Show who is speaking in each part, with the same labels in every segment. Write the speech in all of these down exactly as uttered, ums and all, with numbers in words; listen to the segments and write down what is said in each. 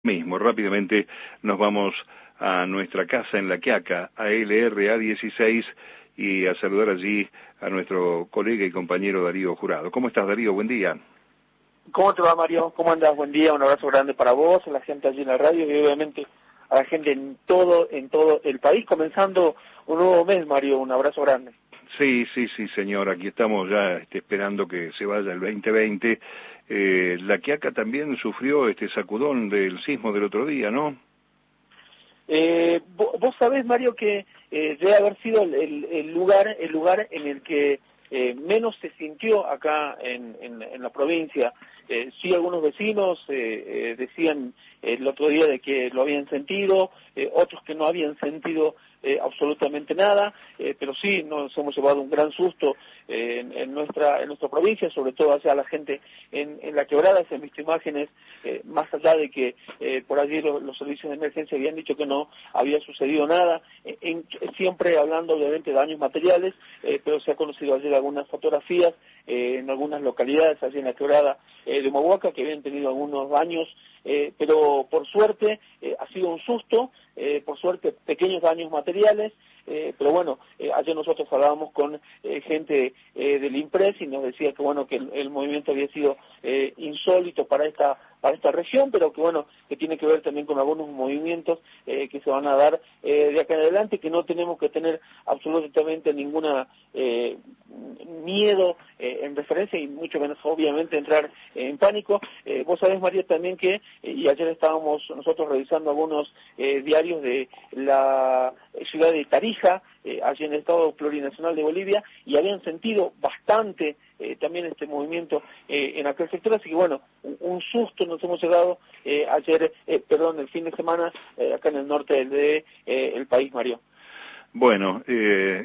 Speaker 1: mismo. Rápidamente nos vamos a nuestra casa en La Quiaca, a L R A dieciséis, y a saludar allí a nuestro colega y compañero Darío Jurado. ¿Cómo estás, Darío? Buen día.
Speaker 2: ¿Cómo te va, Mario? ¿Cómo andas? Buen día, un abrazo grande para vos, a la gente allí en la radio y obviamente a la gente en todo, en todo el país, comenzando un nuevo mes, Mario, un abrazo grande.
Speaker 1: Sí, sí, sí, señor, aquí estamos ya este, esperando que se vaya el veinte veinte. Eh, La Quiaca también sufrió este sacudón del sismo del otro día, ¿no?
Speaker 2: Eh, vos, vos sabés, Mario, que eh, debe haber sido el, el, el lugar el lugar en el que eh, menos se sintió acá en, en, en la provincia. Eh, sí, algunos vecinos eh, eh, decían el otro día de que lo habían sentido, eh, otros que no habían sentido eh, absolutamente nada, eh, pero sí nos hemos llevado un gran susto eh, en, en nuestra en nuestra provincia, sobre todo hacia la gente en, en la quebrada. Se han visto imágenes, eh, más allá de que eh, por allí los, los servicios de emergencia habían dicho que no había sucedido nada, en, en, siempre hablando obviamente de daños materiales, eh, pero se ha conocido ayer algunas fotografías eh, en algunas localidades allí en la quebrada eh, de Humahuaca que habían tenido algunos daños, eh, pero por suerte eh, ha sido un susto, eh, por suerte pequeños daños materiales, eh, pero bueno, eh, ayer nosotros hablábamos con eh, gente eh, del INPRES y nos decía que bueno, que el, el movimiento había sido eh, insólito para esta para esta región, pero que bueno, que tiene que ver también con algunos movimientos eh, que se van a dar eh, de acá en adelante, que no tenemos que tener absolutamente ninguna eh, miedo eh, en referencia y mucho menos obviamente entrar en pánico. Eh, vos sabés, María, también que, eh, y ayer estábamos nosotros revisando algunos eh, diarios de la ciudad de Tarija, eh, allí en el estado plurinacional de Bolivia, y habían sentido bastante eh, también este movimiento eh, en aquel sector, así que bueno, un, un susto nos hemos llegado eh, ayer, eh, perdón, el fin de semana, eh, acá en el norte del de, eh, el país, Mario.
Speaker 1: Bueno, eh,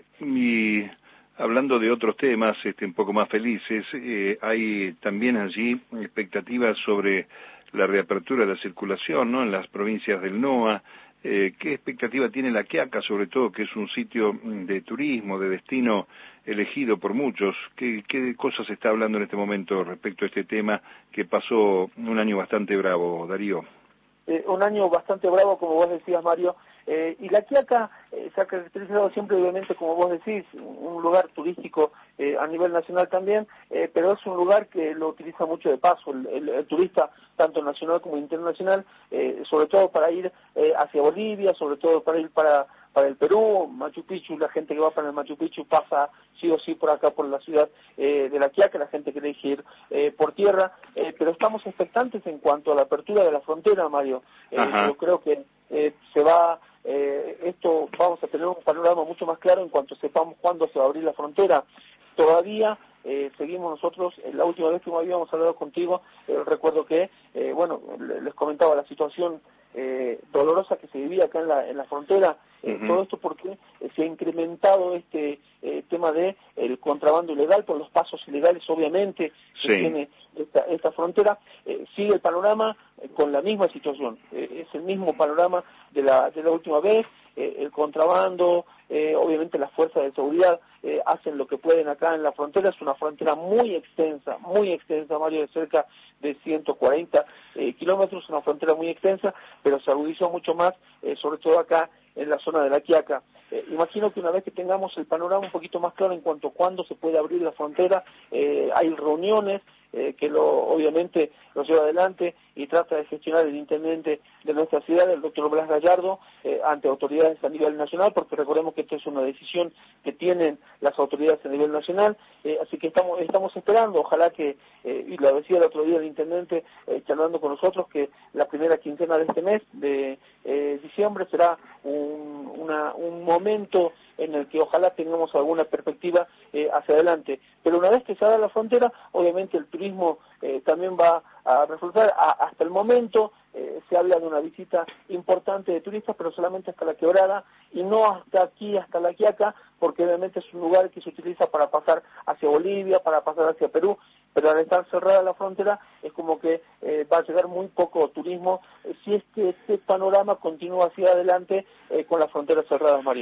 Speaker 1: y hablando de otros temas este, un poco más felices, eh, hay también allí expectativas sobre la reapertura de la circulación, ¿no?, en las provincias del NOA. Eh, ¿Qué expectativa tiene La Quiaca, sobre todo, que es un sitio de turismo, de destino elegido por muchos? ¿Qué, qué cosas se está hablando en este momento respecto a este tema que pasó un año bastante bravo, Darío?
Speaker 2: Eh, un año bastante bravo, como vos decías, Mario, eh, y La Quiaca eh, se ha caracterizado siempre, obviamente, como vos decís, un lugar turístico eh, a nivel nacional también, eh, pero es un lugar que lo utiliza mucho de paso el, el, el turista, tanto nacional como internacional, eh, sobre todo para ir eh, hacia Bolivia, sobre todo para ir para para el Perú, Machu Picchu. La gente que va para el Machu Picchu pasa sí o sí por acá, por la ciudad eh, de La Quiaca, la gente que elige ir eh, por tierra, eh, pero estamos expectantes en cuanto a la apertura de la frontera, Mario. Eh, yo creo que eh, se va, eh, esto vamos a tener un panorama mucho más claro en cuanto sepamos cuándo se va a abrir la frontera. Todavía eh, seguimos nosotros, eh, la última vez que habíamos hablado contigo, eh, recuerdo que, eh, bueno, les comentaba la situación eh, dolorosa que se vivía acá en la, en la frontera, eh, uh-huh. Todo esto porque eh, se ha incrementado este eh, tema de el contrabando ilegal por los pasos ilegales, obviamente, que sí. tiene esta, esta frontera. Eh, sigue el panorama eh, con la misma situación, eh, es el mismo panorama de la, de la última vez. Eh, el contrabando, eh, obviamente las fuerzas de seguridad eh, hacen lo que pueden acá en la frontera. Es una frontera muy extensa, muy extensa, Mario, de cerca de ciento cuarenta eh, kilómetros, una frontera muy extensa, pero se agudizó mucho más, eh, sobre todo acá en la zona de La Quiaca. Eh, imagino que una vez que tengamos el panorama un poquito más claro en cuanto a cuándo se puede abrir la frontera, eh, hay reuniones eh, que lo obviamente lo lleva adelante y trata de gestionar el intendente de nuestra ciudad, el doctor Blas Gallardo, eh, ante autoridades a nivel nacional, porque recordemos que esta es una decisión que tienen las autoridades a nivel nacional, eh, así que estamos estamos esperando, ojalá que, eh, y lo decía el otro día el intendente, eh, charlando con nosotros, que la primera quincena de este mes, de eh, diciembre, será un, una, un momento en el que ojalá tengamos alguna perspectiva eh, hacia adelante. Pero una vez que se abra la frontera, obviamente el turismo eh, también va a resultar. A, hasta el momento eh, se habla de una visita importante de turistas, pero solamente hasta la Quebrada y no hasta aquí, hasta La Quiaca, porque obviamente es un lugar que se utiliza para pasar hacia Bolivia, para pasar hacia Perú, pero al estar cerrada la frontera es como que eh, va a llegar muy poco turismo eh, si es que este panorama continúa hacia adelante eh, con las fronteras cerradas, Mario.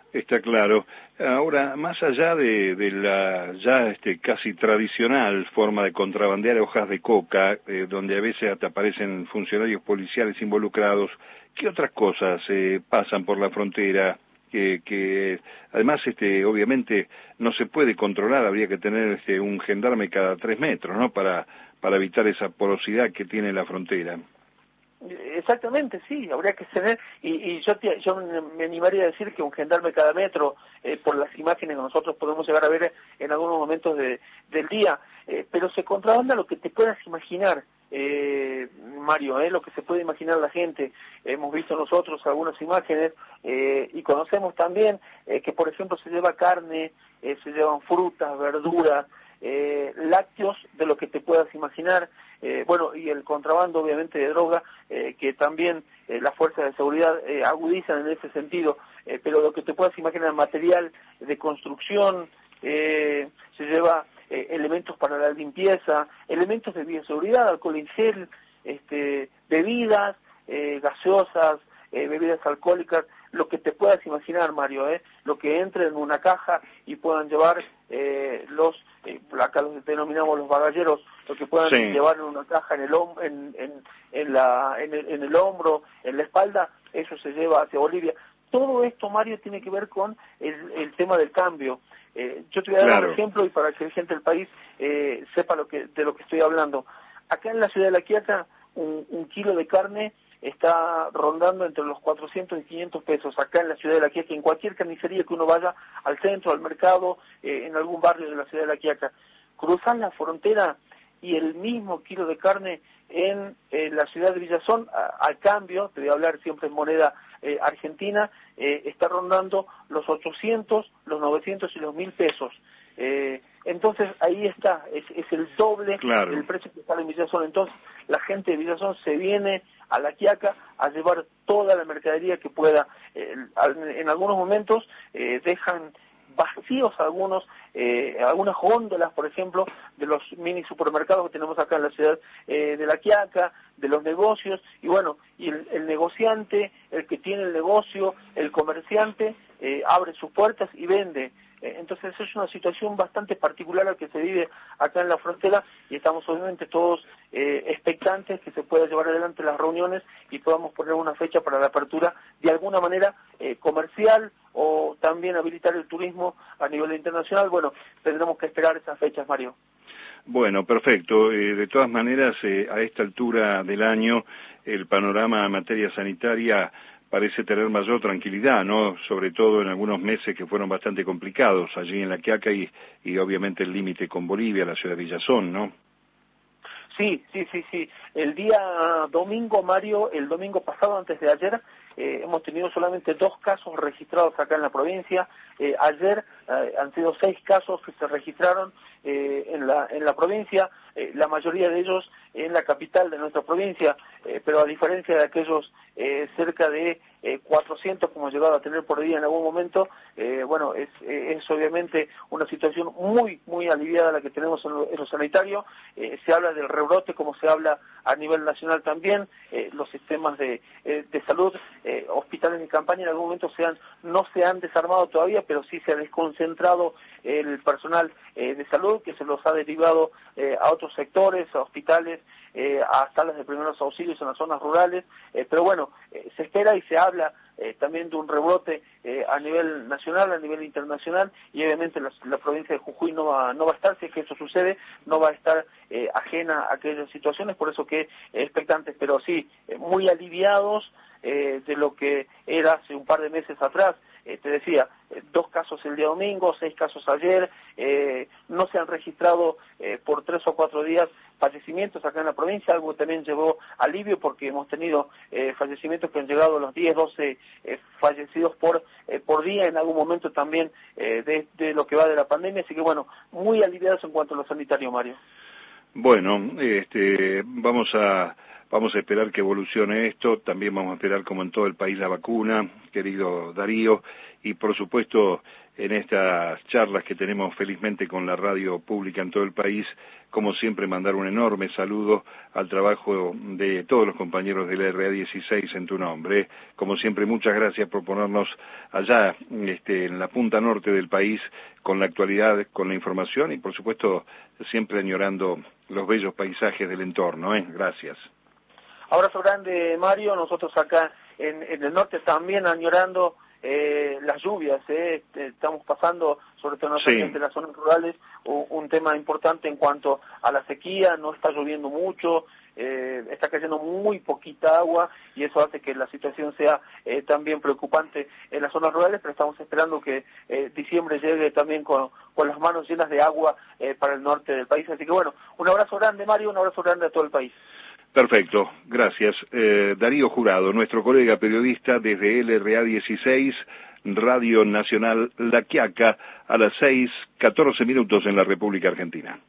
Speaker 1: Está claro. Ahora, más allá de, de la ya este, casi tradicional forma de contrabandear hojas de coca, eh, donde a veces hasta aparecen funcionarios policiales involucrados, ¿qué otras cosas eh, pasan por la frontera? Que, que además, este, obviamente, no se puede controlar, habría que tener este, un gendarme cada tres metros, ¿no? Para, para evitar esa porosidad que tiene la frontera.
Speaker 2: Exactamente, sí, habría que tener, y, y yo, te, yo me animaría a decir que un gendarme cada metro, eh, por las imágenes que nosotros podemos llegar a ver en algunos momentos de, del día, eh, pero se contrabanda lo que te puedas imaginar, eh, Mario, eh, lo que se puede imaginar la gente. Hemos visto nosotros algunas imágenes eh, y conocemos también eh, que, por ejemplo, se lleva carne, eh, se llevan frutas, verduras, Eh, lácteos, de lo que te puedas imaginar, eh, bueno, y el contrabando obviamente de droga, eh, que también eh, las fuerzas de seguridad eh, agudizan en ese sentido, eh, pero lo que te puedas imaginar, material de construcción, eh, se lleva eh, elementos para la limpieza, elementos de bioseguridad, alcohol en gel, este, bebidas, eh, gaseosas, eh, bebidas alcohólicas, lo que te puedas imaginar, Mario, eh, lo que entre en una caja y puedan llevar eh, los, eh, acá los denominamos los bagalleros, lo que puedan sí. llevar en una caja en el en, en, en, la, en, el, en el hombro, en la espalda, eso se lleva hacia Bolivia. Todo esto, Mario, tiene que ver con el, el tema del cambio. Eh, yo te voy a dar claro. un ejemplo y para que la gente del país eh, sepa lo que, de lo que estoy hablando. Acá en la ciudad de La Quiaca, un, un kilo de carne está rondando entre los cuatrocientos y quinientos pesos acá en la ciudad de La Quiaca, en cualquier carnicería que uno vaya, al centro, al mercado, eh, en algún barrio de la ciudad de La Quiaca. Cruzan la frontera y el mismo kilo de carne en, en la ciudad de Villazón, a, al cambio, te voy a hablar siempre en moneda eh, argentina, eh, está rondando los ochocientos, los novecientos y los mil pesos. Eh, entonces ahí está, es, es el doble claro. del precio que sale en Villazón. Entonces la gente de Villazón se viene a La Quiaca a llevar toda la mercadería que pueda. Eh, en algunos momentos eh, dejan vacíos algunos, eh, algunas góndolas, por ejemplo, de los mini supermercados que tenemos acá en la ciudad eh, de La Quiaca, de los negocios, y bueno, y el, el negociante, el que tiene el negocio, el comerciante, eh, abre sus puertas y vende. Entonces es una situación bastante particular la que se vive acá en la frontera y estamos obviamente todos eh, expectantes que se pueda llevar adelante las reuniones y podamos poner una fecha para la apertura de alguna manera eh, comercial o también habilitar el turismo a nivel internacional. Bueno, tendremos que esperar esas fechas, Mario.
Speaker 1: Bueno, perfecto. Eh, de todas maneras, eh, a esta altura del año, el panorama en materia sanitaria parece tener mayor tranquilidad, ¿no? Sobre todo en algunos meses que fueron bastante complicados allí en La Quiaca y, y obviamente el límite con Bolivia, la ciudad de Villazón, ¿no?
Speaker 2: Sí, sí, sí, sí. El día domingo, Mario, el domingo pasado, antes de ayer, eh, hemos tenido solamente dos casos registrados acá en la provincia. Eh, ayer eh, han sido seis casos que se registraron eh, en la en la provincia, eh, la mayoría de ellos en la capital de nuestra provincia, eh, pero a diferencia de aquellos eh, cerca de eh, cuatrocientos como hemos llegado a tener por día en algún momento, eh, bueno, es, es obviamente una situación muy, muy aliviada la que tenemos en lo, en lo sanitario. Eh, se habla del rebrote como se habla a nivel nacional también, eh, los sistemas de, eh, de salud, eh, hospitales de campaña en algún momento se han, no se han desarmado todavía, pero sí se ha desconcentrado el personal eh, de salud que se los ha derivado eh, a otros sectores, a hospitales, eh, a salas de primeros auxilios en las zonas rurales, eh, pero bueno, eh, se espera y se habla eh, también de un rebrote eh, a nivel nacional, a nivel internacional, y obviamente la, la provincia de Jujuy no va, no va a estar, si es que eso sucede, no va a estar eh, ajena a aquellas situaciones, por eso que eh, expectantes, pero sí, eh, muy aliviados eh, de lo que era hace un par de meses atrás. Eh, te decía, eh, dos casos el día domingo, seis casos ayer, eh, no se han registrado eh, por tres o cuatro días fallecimientos acá en la provincia, algo también llevó alivio porque hemos tenido eh, fallecimientos que han llegado a los diez, doce eh, fallecidos por eh, por día en algún momento también eh, de, de lo que va de la pandemia, así que bueno, muy aliviados en cuanto a lo sanitario, Mario.
Speaker 1: Bueno, este, vamos a vamos a esperar que evolucione esto, también vamos a esperar como en todo el país la vacuna, querido Darío, y por supuesto en estas charlas que tenemos felizmente con la radio pública en todo el país, como siempre mandar un enorme saludo al trabajo de todos los compañeros del R A dieciséis en tu nombre. Como siempre, muchas gracias por ponernos allá este, en la punta norte del país con la actualidad, con la información y por supuesto siempre añorando los bellos paisajes del entorno. ¿eh? Gracias.
Speaker 2: Abrazo grande, Mario. Nosotros acá en, en el norte también añorando Eh, las lluvias, eh, estamos pasando, sobre todo en, sí. en las zonas rurales, un, un tema importante en cuanto a la sequía, no está lloviendo mucho, eh, está cayendo muy poquita agua y eso hace que la situación sea eh, también preocupante en las zonas rurales, pero estamos esperando que eh, diciembre llegue también con, con las manos llenas de agua eh, para el norte del país. Así que bueno, un abrazo grande, Mario, un abrazo grande a todo el país.
Speaker 1: Perfecto, gracias. Eh, Darío Jurado, nuestro colega periodista desde el R A dieciséis, Radio Nacional La Quiaca, a las seis, catorce minutos en la República Argentina.